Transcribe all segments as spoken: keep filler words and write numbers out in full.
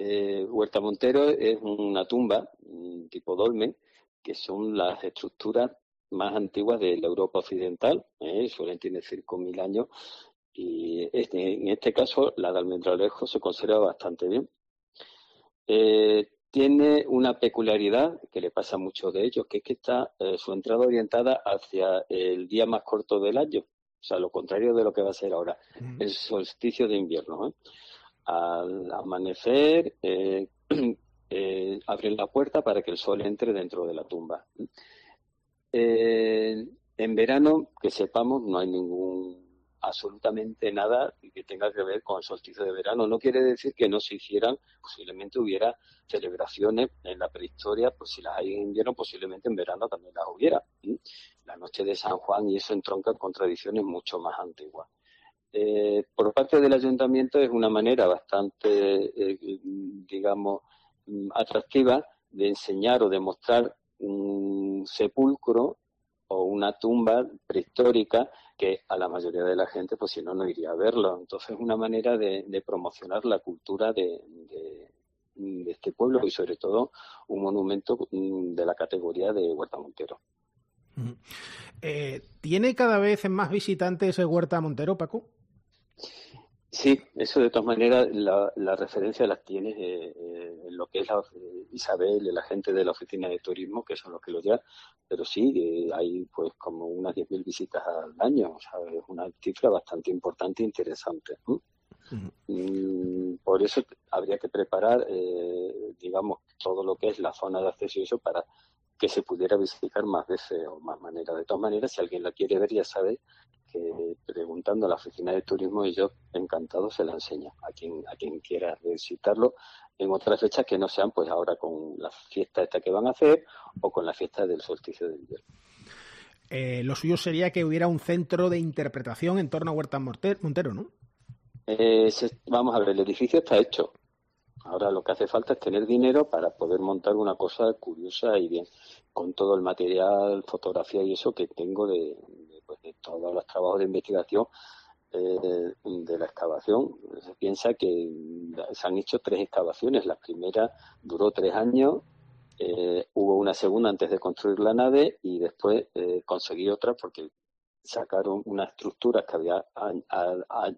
eh, Huerta Montero es una tumba tipo dolmen, que son las estructuras más antiguas de la Europa occidental, ¿eh? Suelen tener cinco mil años, y este, en este caso la de Almendralejo se conserva bastante bien. Eh, tiene una peculiaridad que le pasa a muchos de ellos, que es que está eh, su entrada orientada hacia el día más corto del año, o sea, lo contrario de lo que va a ser ahora, mm. el solsticio de invierno, ¿eh? Al amanecer eh, eh, abren la puerta para que el sol entre dentro de la tumba. Eh, en verano, que sepamos, no hay ningún absolutamente nada que tenga que ver con el solsticio de verano. No quiere decir que no se hicieran, posiblemente hubiera celebraciones en la prehistoria, pues si las hay en invierno, posiblemente en verano también las hubiera. ¿sí? La noche de San Juan, y eso entronca con tradiciones mucho más antiguas. Eh, por parte del ayuntamiento es una manera bastante, eh, digamos, atractiva de enseñar o de mostrar un sepulcro o una tumba prehistórica que a la mayoría de la gente, pues si no, no iría a verlo. Entonces es una manera de, de promocionar la cultura de, de, de este pueblo y sobre todo un monumento de la categoría de Huerta Montero. Eh, ¿Tiene cada vez más visitantes el Huerta Montero, Paco? Sí, eso de todas maneras la, la referencia las tiene eh, eh, en lo que es la, eh, Isabel y la gente de la oficina de turismo, que son los que lo llevan, pero sí, eh, hay pues como unas diez mil visitas al año, o sea, es una cifra bastante importante e interesante. ¿eh? Uh-huh. Mm, por eso habría que preparar, eh, digamos, todo lo que es la zona de acceso y eso para que se pudiera visitar más veces o más maneras. De todas maneras, si alguien la quiere ver, ya sabe que preguntando a la oficina de turismo, ellos encantados se la enseñan a quien a quien quiera visitarlo en otras fechas que no sean pues ahora con la fiesta esta que van a hacer o con la fiesta del solsticio de invierno. Eh, lo suyo sería que hubiera un centro de interpretación en torno a Huerta Montero, ¿no? Eh, se, vamos a ver, el edificio está hecho. Ahora lo que hace falta es tener dinero para poder montar una cosa curiosa y bien, con todo el material, fotografía y eso que tengo de, de, pues, de todos los trabajos de investigación eh, de la excavación. Se piensa que se han hecho tres excavaciones. La primera duró tres años, eh, hubo una segunda antes de construir la nave y después eh, conseguí otra porque sacaron unas estructuras que había a, a, a,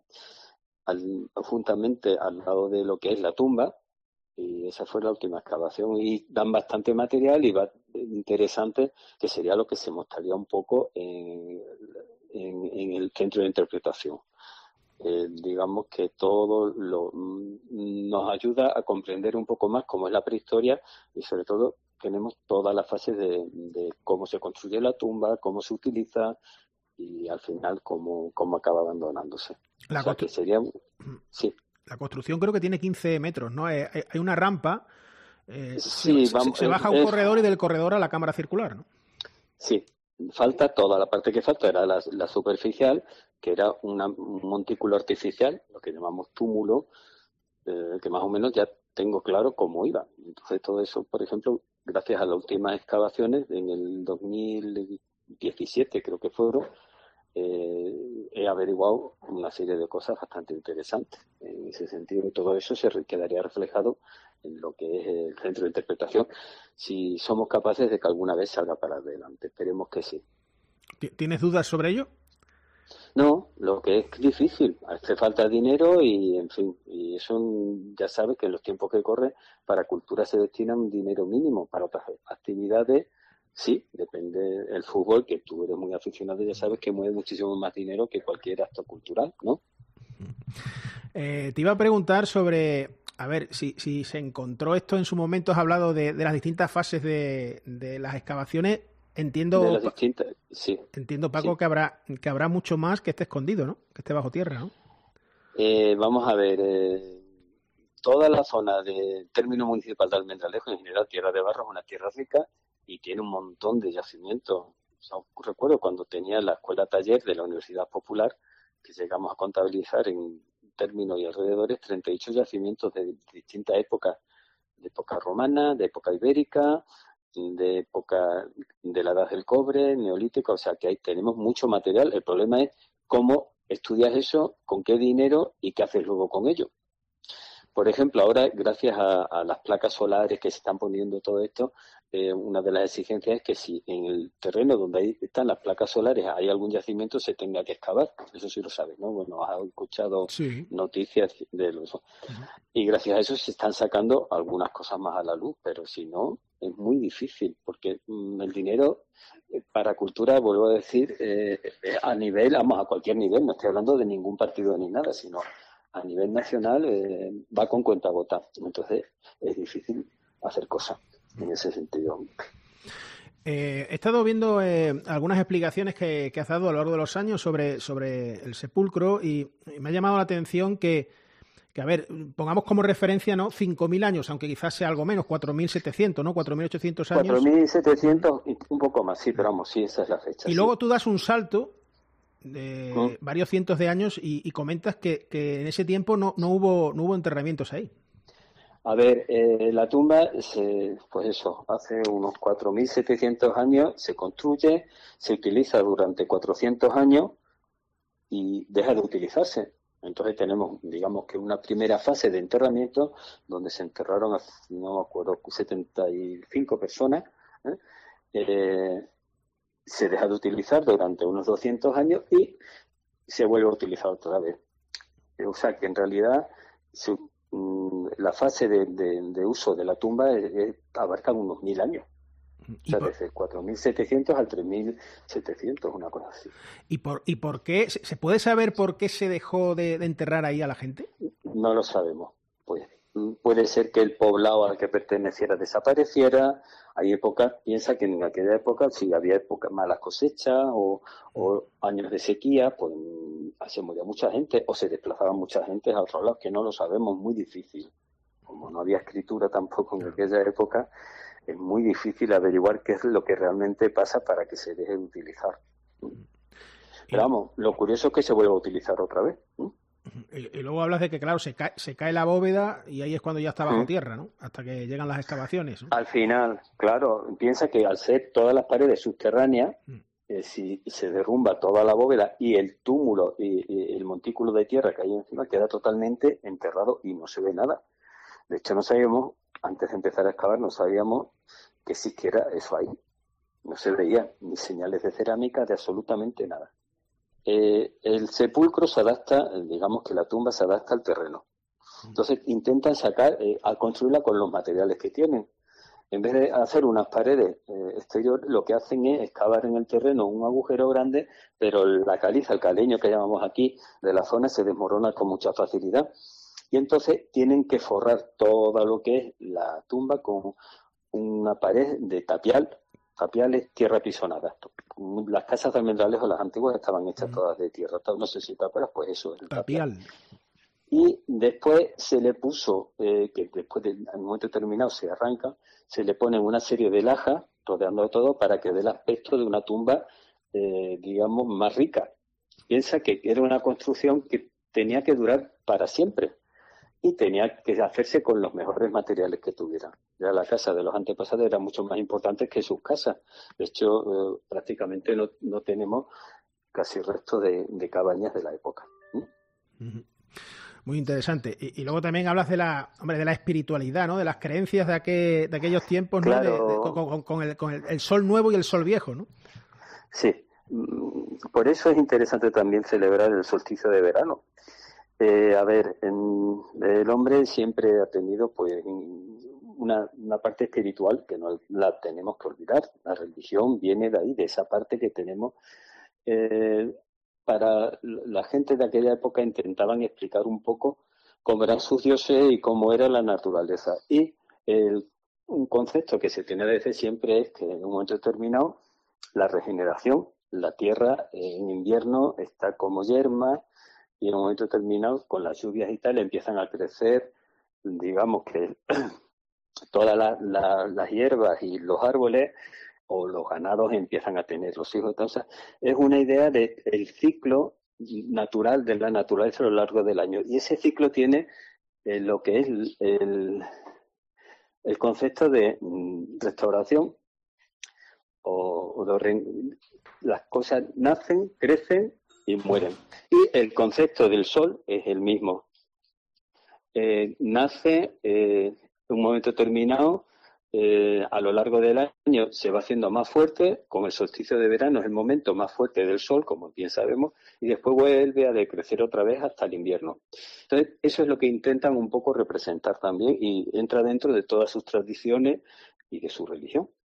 al, juntamente al lado de lo que es la tumba, y esa fue la última excavación y dan bastante material y va interesante, que sería lo que se mostraría un poco en, en, en el centro de interpretación. Eh, digamos que todo lo, nos ayuda a comprender un poco más cómo es la prehistoria y sobre todo tenemos todas las fases de, de cómo se construye la tumba, cómo se utiliza y al final cómo, cómo acaba abandonándose. La o sea, constru- que sería... Sí. La construcción creo que tiene quince metros, ¿no? Hay, hay una rampa, eh, sí, se, vamos, se, se baja a un es, corredor y del corredor a la cámara circular, ¿no? Sí, falta toda la parte que falta, era la, la superficial, que era una, un montículo artificial, lo que llamamos túmulo, eh, que más o menos ya tengo claro cómo iba. Entonces todo eso, por ejemplo, gracias a las últimas excavaciones, en el dos mil diecisiete creo que fueron, eh, he averiguado una serie de cosas bastante interesantes. En ese sentido, todo eso se quedaría reflejado en lo que es el centro de interpretación, si somos capaces de que alguna vez salga para adelante. Esperemos que sí. ¿Tienes dudas sobre ello? No, lo que es difícil, hace falta dinero y, en fin, y eso ya sabes que en los tiempos que corren para cultura se destina un dinero mínimo, para otras actividades sí, depende. El fútbol, que tú eres muy aficionado, ya sabes que mueve muchísimo más dinero que cualquier acto cultural, ¿no? Eh, te iba a preguntar sobre, a ver, si, si se encontró esto en su momento, has hablado de, de las distintas fases de, de las excavaciones. Entiendo, de las distintas, sí. Entiendo, Paco, sí. que habrá que habrá mucho más que esté escondido, ¿no? Que esté bajo tierra, ¿no? Eh, vamos a ver, eh, toda la zona del término municipal de Almendralejo, en general Tierra de Barro, es una tierra rica y tiene un montón de yacimientos. O sea, recuerdo cuando tenía la escuela taller de la Universidad Popular, que llegamos a contabilizar en términos y alrededores treinta y ocho yacimientos de distintas épocas, de época romana, de época ibérica, de época de la edad del cobre, neolítico, o sea que ahí tenemos mucho material. El problema es cómo estudias eso, con qué dinero y qué haces luego con ello. Por ejemplo, ahora, gracias a, a las placas solares que se están poniendo todo esto, eh, una de las exigencias es que si en el terreno donde ahí están las placas solares hay algún yacimiento, se tenga que excavar. Eso sí lo sabes, ¿no? Bueno, has escuchado sí. noticias de los... Uh-huh. Y gracias a eso se están sacando algunas cosas más a la luz, pero si no, es muy difícil, porque mmm, el dinero eh, para cultura, vuelvo a decir, eh, a nivel, vamos, a cualquier nivel, no estoy hablando de ningún partido ni nada, sino a nivel nacional eh, va con cuentagotas. Entonces es difícil hacer cosas en ese sentido. Eh, he estado viendo eh, algunas explicaciones que, que has dado a lo largo de los años sobre, sobre el sepulcro y, y me ha llamado la atención que, que, a ver, pongamos como referencia, ¿no? cinco mil años, aunque quizás sea algo menos, cuatro mil setecientos, ¿no? cuatro mil ochocientos años. cuatro mil setecientos, un poco más, sí, pero vamos, sí, esa es la fecha. Y sí. luego tú das un salto de ¿Mm? varios cientos de años y, y comentas que, que en ese tiempo no, no, hubo, no hubo enterramientos ahí. A ver, eh, la tumba, se, pues eso, hace unos cuatro mil setecientos años se construye, se utiliza durante cuatrocientos años y deja de utilizarse. Entonces tenemos, digamos que una primera fase de enterramiento donde se enterraron, no me acuerdo, setenta y cinco personas, ¿eh? Eh, se deja de utilizar durante unos doscientos años y se vuelve a utilizar otra vez. O sea que en realidad se, la fase de, de, de uso de la tumba es, es, abarca unos mil años. O sea, desde cuatro mil setecientos al tres mil setecientos, una cosa así. ¿Y por, y por qué? ¿Se puede saber por qué se dejó de, de enterrar ahí a la gente? No lo sabemos. Pues puede ser que el poblado al que perteneciera desapareciera. Hay épocas, piensa que en aquella época, si había épocas malas cosechas o, o años de sequía, pues se moría mucha gente o se desplazaba mucha gente a otros lados, que no lo sabemos, muy difícil. Como no había escritura tampoco en aquella época, es muy difícil averiguar qué es lo que realmente pasa para que se deje de utilizar. Pero vamos, lo curioso es que se vuelva a utilizar otra vez. Y, y luego hablas de que, claro, se cae, se cae la bóveda y ahí es cuando ya está bajo tierra, ¿no? Hasta que llegan las excavaciones, ¿no? Al final, claro, piensa que al ser todas las paredes subterráneas, mm. eh, si se derrumba toda la bóveda y el túmulo y, y el montículo de tierra que hay encima queda totalmente enterrado y no se ve nada. De hecho, no sabíamos, antes de empezar a excavar, no sabíamos que siquiera eso ahí. No se veía ni señales de cerámica, de absolutamente nada. Eh, el sepulcro se adapta, digamos que la tumba se adapta al terreno. Entonces intentan sacar, eh, a construirla con los materiales que tienen. En vez de hacer unas paredes eh, exteriores, lo que hacen es excavar en el terreno un agujero grande, pero la caliza, el caleño que llamamos aquí, de la zona se desmorona con mucha facilidad. Y entonces tienen que forrar todo lo que es la tumba con una pared de tapial. Tapial es tierra pisonada. Las casas de almendrales o las antiguas estaban hechas mm. todas de tierra. No sé si te acuerdas, pues eso es el tapial. tapial. Y después se le puso, eh, que después del momento determinado se arranca, se le pone una serie de lajas rodeando todo para que dé el aspecto de una tumba, eh, digamos, más rica. Piensa que era una construcción que tenía que durar para siempre. Y tenía que hacerse con los mejores materiales que tuviera. Ya la casa de los antepasados era mucho más importante que sus casas. De hecho, eh, prácticamente no, no tenemos casi resto de, de cabañas de la época. ¿Mm? Muy interesante. Y, y luego también hablas de la, hombre, de la espiritualidad, ¿no? De las creencias de, aquel, de aquellos tiempos, ¿no? Claro. De, de, con, con, con, el, con el, el sol nuevo y el sol viejo, ¿no? Sí. Por eso es interesante también celebrar el solsticio de verano. Eh, a ver, en, el hombre siempre ha tenido pues una, una parte espiritual que no la tenemos que olvidar. La religión viene de ahí, de esa parte que tenemos. Eh, para la gente de aquella época intentaban explicar un poco cómo eran sus dioses y cómo era la naturaleza. Y el, un concepto que se tiene desde siempre es que en un momento determinado la regeneración, la tierra en invierno está como yerma, y en un momento determinado, con las lluvias y tal, empiezan a crecer, digamos que todas la, la, las hierbas y los árboles o los ganados empiezan a tener los hijos. Entonces, es una idea del ciclo natural de la naturaleza a lo largo del año. Y ese ciclo tiene eh, lo que es el, el, el concepto de mm, restauración o, o de re, las cosas nacen, crecen y mueren. Y el concepto del sol es el mismo. eh, nace eh, en un momento determinado, eh, a lo largo del año se va haciendo más fuerte, con el solsticio de verano es el momento más fuerte del sol, como bien sabemos, y después vuelve a decrecer otra vez hasta el invierno. Entonces, eso es lo que intentan un poco representar también y entra dentro de todas sus tradiciones y de su religión.